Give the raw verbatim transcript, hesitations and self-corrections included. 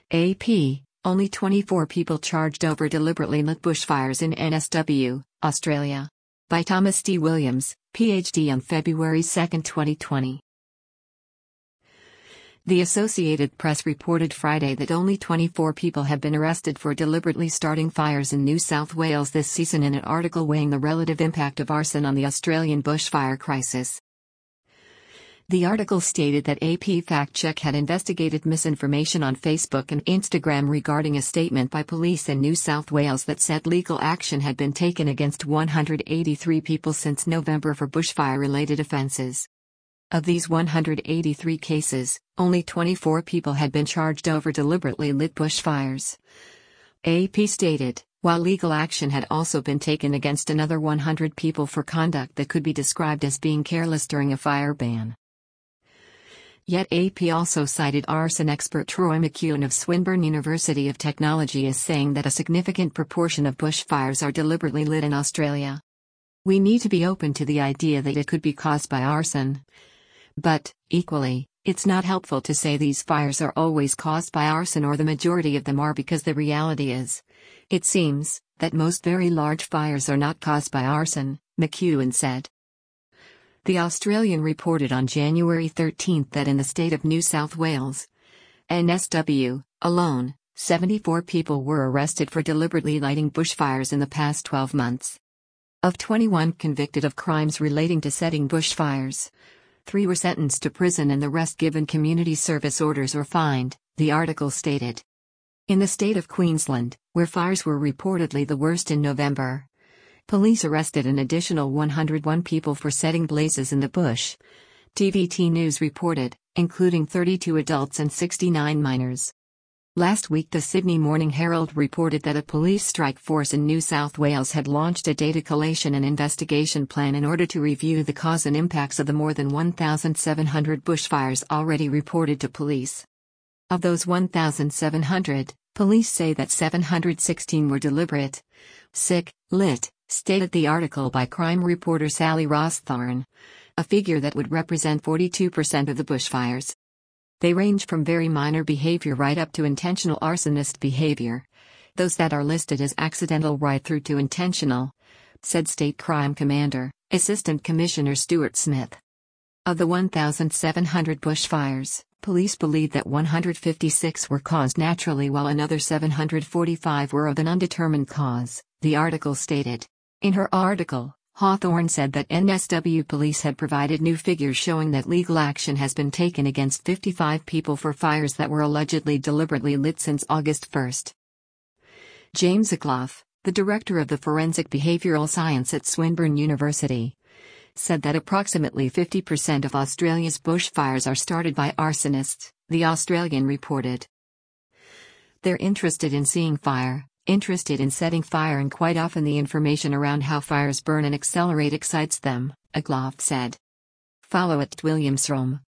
A P, only twenty-four people charged over deliberately lit bushfires in N S W, Australia. By Thomas D. Williams, P H D on February second, twenty twenty. The Associated Press reported Friday that only twenty-four people have been arrested for deliberately starting fires in New South Wales this season in an article weighing the relative impact of arson on the Australian bushfire crisis. The article stated that A P Fact Check had investigated misinformation on Facebook and Instagram regarding a statement by police in New South Wales that said legal action had been taken against one hundred eighty-three people since November for bushfire-related offences. Of these one hundred eighty-three cases, only twenty-four people had been charged over deliberately lit bushfires. A P stated, while legal action had also been taken against another one hundred people for conduct that could be described as being careless during a fire ban. Yet A P also cited arson expert Troy McEwen of Swinburne University of Technology as saying that a significant proportion of bushfires are deliberately lit in Australia. We need to be open to the idea that it could be caused by arson. But, equally, it's not helpful to say these fires are always caused by arson or the majority of them are, because the reality is, it seems, that most very large fires are not caused by arson, McEwen said. The Australian reported on January thirteenth that in the state of New South Wales, N S W, alone, seventy-four people were arrested for deliberately lighting bushfires in the past twelve months. Of twenty-one convicted of crimes relating to setting bushfires, three were sentenced to prison and the rest given community service orders or fined, the article stated. In the state of Queensland, where fires were reportedly the worst in November, police arrested an additional one hundred one people for setting blazes in the bush, T V T News reported, including thirty-two adults and sixty-nine minors. Last week the Sydney Morning Herald reported that a police strike force in New South Wales had launched a data collation and investigation plan in order to review the cause and impacts of the more than one thousand seven hundred bushfires already reported to police. Of those one thousand seven hundred, police say that seven hundred sixteen were deliberate, sick, lit, stated the article by crime reporter Sally Rossthorne, a figure that would represent forty-two percent of the bushfires. They range from very minor behavior right up to intentional arsonist behavior, those that are listed as accidental right through to intentional, said State Crime Commander, Assistant Commissioner Stuart Smith. Of the one thousand seven hundred bushfires, police believe that one hundred fifty-six were caused naturally while another seven hundred forty-five were of an undetermined cause, the article stated. In her article, Hawthorne said that N S W police had provided new figures showing that legal action has been taken against fifty-five people for fires that were allegedly deliberately lit since August first. James Agloff, the director of the Forensic Behavioral Science at Swinburne University, said that approximately fifty percent of Australia's bushfires are started by arsonists, the Australian reported. They're interested in seeing fire, interested in setting fire, and quite often the information around how fires burn and accelerate excites them, Agloff said. Follow at Williamsrom.